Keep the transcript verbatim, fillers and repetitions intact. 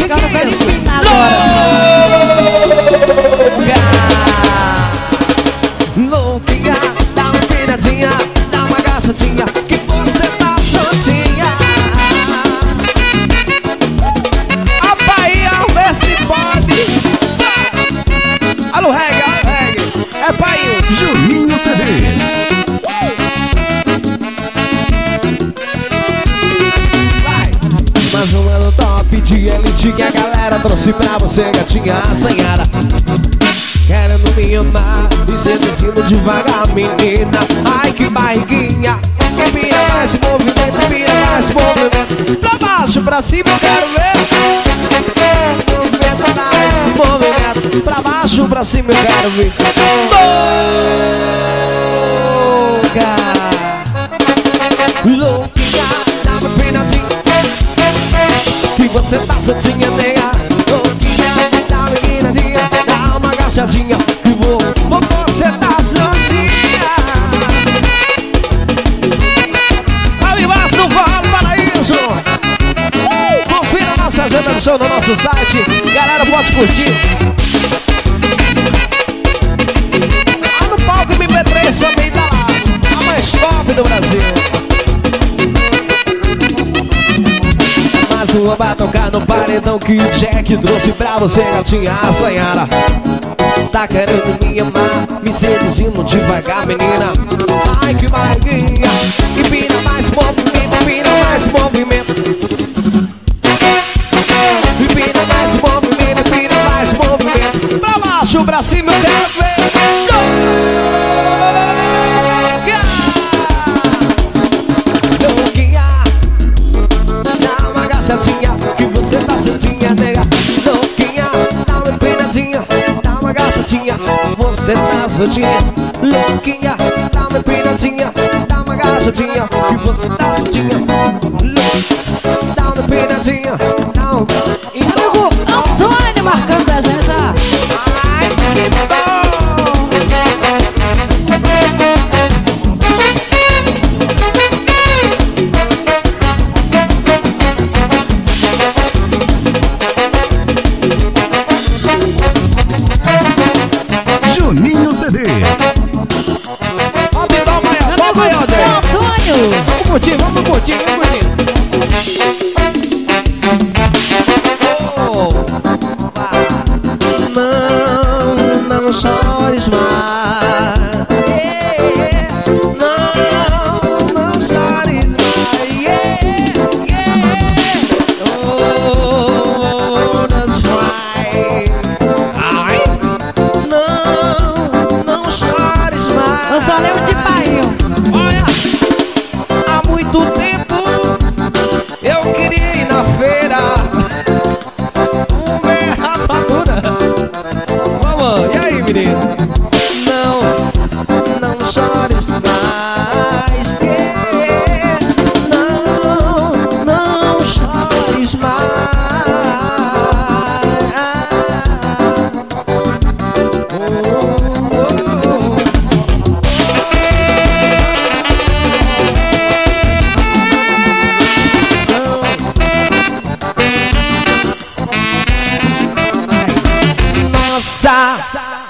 ficando feliz agora. Louquinha, dá uma piradinha, dá uma agachadinha, que você tá soltinha. A Bahia, vê se pode. Alô, reggae, alô, reggae. É Bahia. Juninho C Ds. Mais uma no top de elite que a galera trouxe pra você, gatinha assanhada. Querendo me amar e seduzindo devagar, menina. Ai, que barriguinha, que vira mais movimento, vira mais movimento. Pra baixo, pra cima eu quero ver. Movimento mais movimento. Pra baixo, pra cima eu quero ver. Louca, louquinha, dá uma pinadinha, que você tá soltinha, nega. Louquinha, dá uma pinadinha, dá uma agachadinha, que vou, vou você tá soltinha. Aí embaixo do Vale Paraíso. uh, Confira a nossa agenda de show no nosso site. Galera, pode curtir. Ah, no palco M P três também tá lá, a mais top do Brasil. Mais uma pra tocar no paredão que o Jack trouxe pra você, gatinha assanhada. Tá querendo me amar, me seduzindo devagar, menina. Ai, que barriguinha, que pira mais movimento, pira mais movimento. E pira mais movimento, pira mais movimento. Pra baixo, pra cima eu quero ver. Louquinha, dá uma agachadinha, que você tá soltinha, nega. Louquinha, dá uma empinadinha, dá uma agachadinha, você tá soltinha. Louquinha, dá uma empinadinha, dá uma agachadinha, que você tá soltinha. Louquinha, dá uma empinadinha, dá uma... Amigo Antônio marcando presença. Ai, que bom. Juninho C Ds. Meu amigo Seu Antônio. Vamos curtir, vamos curtir, vamos curtir. Oh, ah. Não, não chores mais. Yeah. Não, não chores mais. Yeah, yeah. Oh, that's right. Ai. Não, não chores mais. Eu só lembro de pai. Olha, há muito tempo eu queria ir na feira comer rapadura. Vamos, e aí, menino? Não, não chores mais. Yeah. Não, não chores mais. Oh, oh, oh. Nossa,